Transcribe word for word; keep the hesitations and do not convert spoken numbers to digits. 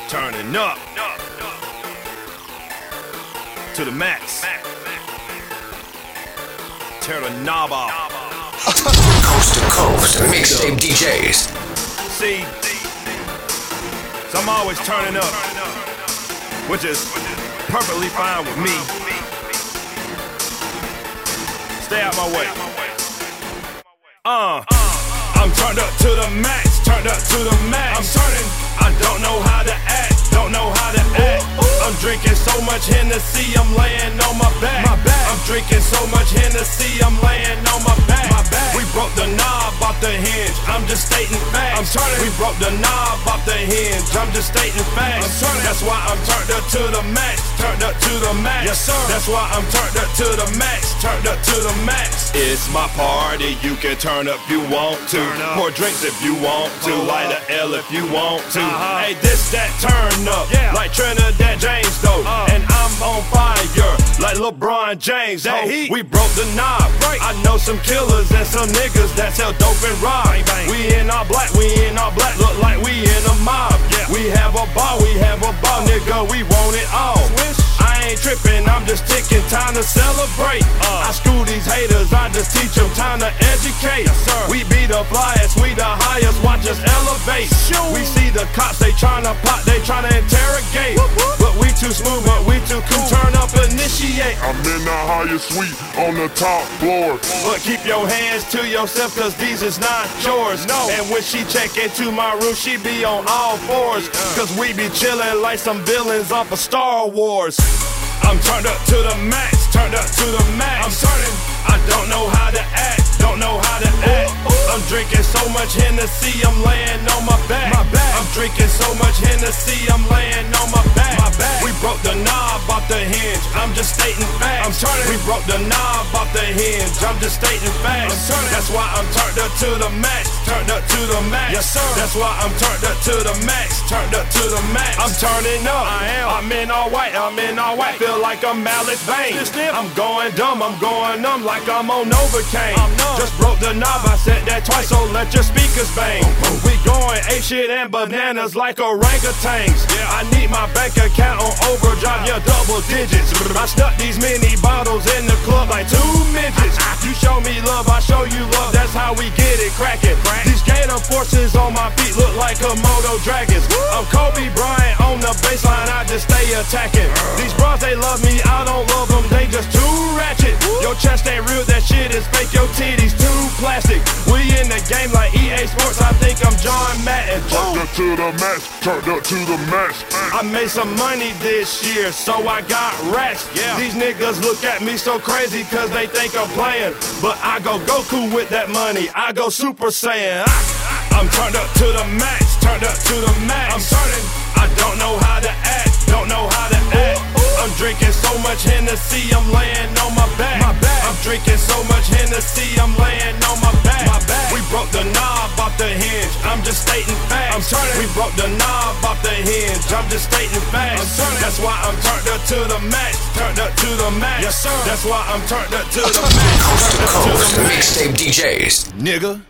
Turning up to the max. Tear the knob off. Coast to coast mixtape D Js. See, so I'm always turning up, which is perfectly fine with me. Stay out my way. Uh, I'm turned up to the max, turned up to the max. I'm turning, I don't know how to act, don't know how to act. I'm drinking so much Hennessy, I'm laying on my back. My back. I'm drinking so much Hennessy, I'm laying on my back. My back. We broke the knob off the hinge, I'm just stating facts. I'm turning. We broke the knob off the hinge, I'm just stating facts. I'm turning. That's why I'm turned up to the max, turned up to the max. Yes sir. That's why I'm turned up to the max, turned up to the max. It's my party, you can turn up if you want to. Pour drinks if you want to, light a L if you want to. Uh-huh. Hey, this that turn up, yeah. Like Trinidad James though, uh. And I'm on fire like LeBron James. That heat. We broke the knob. Right. I know some killers and some niggas that sell dope and rob. Bang, bang. We in all black, we in all black, look like we in a mob. Yeah. We have a ball, we have a ball, nigga, we want it all. Swish. I ain't tripping, I'm just ticking, time to celebrate. Uh. I school these haters, I just teach them, time to educate. Yes, sir. We be the flyest, we the highest, watch us elevate. Shoo. We see the cops, they tryna pop, they tryna interrogate. Whoop, whoop. But we too smooth, but we too cool, turn up, initiate. I'm in the highest suite, on the top floor. But keep your hands to yourself, cause these is not yours. No. And when she check into my room, she be on all fours. Cause we be chillin' like some villains off of Star Wars. I'm turned up to the max, turned up to the max. I'm turning, I don't know how to act, don't know how to act. I'm drinking so much Hennessy, I'm laying on my back. My back. I'm drinking so much Hennessy, I'm laying on my back. My back. We broke the knob off the hinge, I'm just stating facts. I'm turning. We broke the knob off the hinge, I'm just stating facts. I'm turning. That's why I'm turned up to the max, turned up to the max. Yes sir. That's why I'm turned up to the max, turned up to the max. I'm turning up, I am. I'm in all white, I'm in all white. Feel like I'm Malice Bane. I'm going dumb, I'm going numb like I'm on Novocaine. Just broke the knob, I said that twice, so let your speakers bang. We going ape shit and bananas like orangutans. Yeah. I need my bank account on overdrive, yeah, double digits. I stuck these mini bottles in the club like two midgets. You show me love, I show you love, that's how we get it crackin'. These gator forces on my feet look like Komodo dragons. I'm Kobe Bryant on the baseline, I just stay attacking. These bras, they love me, I don't love them, they just too ratchet. Your chest ain't real, that shit is fake, your titties too plastic. We in the game like E A Sports, I think I'm John Madden. Turned up to the max, turned up to the max. I made some money this year, so I got racks. Yeah. These niggas look at me so crazy cause they think I'm playing. But I go Goku with that money, I go Super Saiyan. I, I'm turned up to the max, turned up to the max. I'm turning, I don't know how to act, don't know how to act. I'm drinking so much Hennessy, I'm laying on my back. My back. I'm drinking so much Hennessy, I'm laying on my back. My back. We broke the knob off the hinge, I'm just stating facts. I'm turning. We broke the knob off the hinge, I'm just stating facts. I'm turning. That's why I'm turned up to the max, turned up to the max. Yes sir. That's why I'm turned up to the max. Coast to coast mixtape D Js. Nigga.